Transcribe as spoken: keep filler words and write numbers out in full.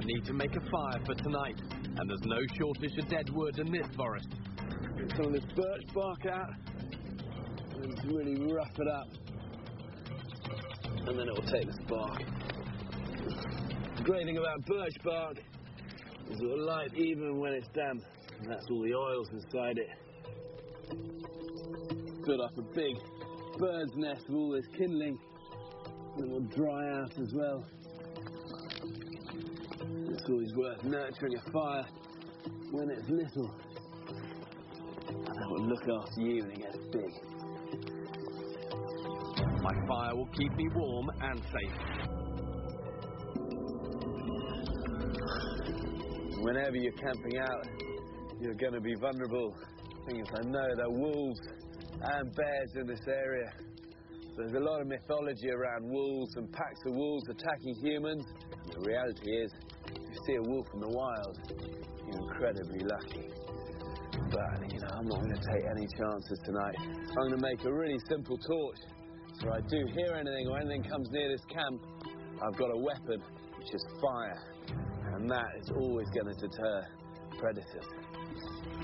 need to make a fire for tonight, and there's no shortage of dead wood in this forest. Get some of this birch bark out, and just really rough it up, and then it will take the spark. The great thing about birch bark is it will light even when it's damp, and that's all the oils inside it. Build up a big bird's nest with all this kindling, and it will dry out as well. It's always worth nurturing a fire when it's little, and that will look after you when it gets big. My fire will keep me warm and safe. Whenever you're camping out, you're going to be vulnerable. Things I know there are wolves and bears in this area. There's a lot of mythology around wolves and packs of wolves attacking humans. The reality is, if you see a wolf in the wild, you're incredibly lucky. But, you know, I'm not going to take any chances tonight. I'm going to make a really simple torch. So I do hear anything or anything comes near this camp, I've got a weapon, which is fire. And that is always going to deter predators.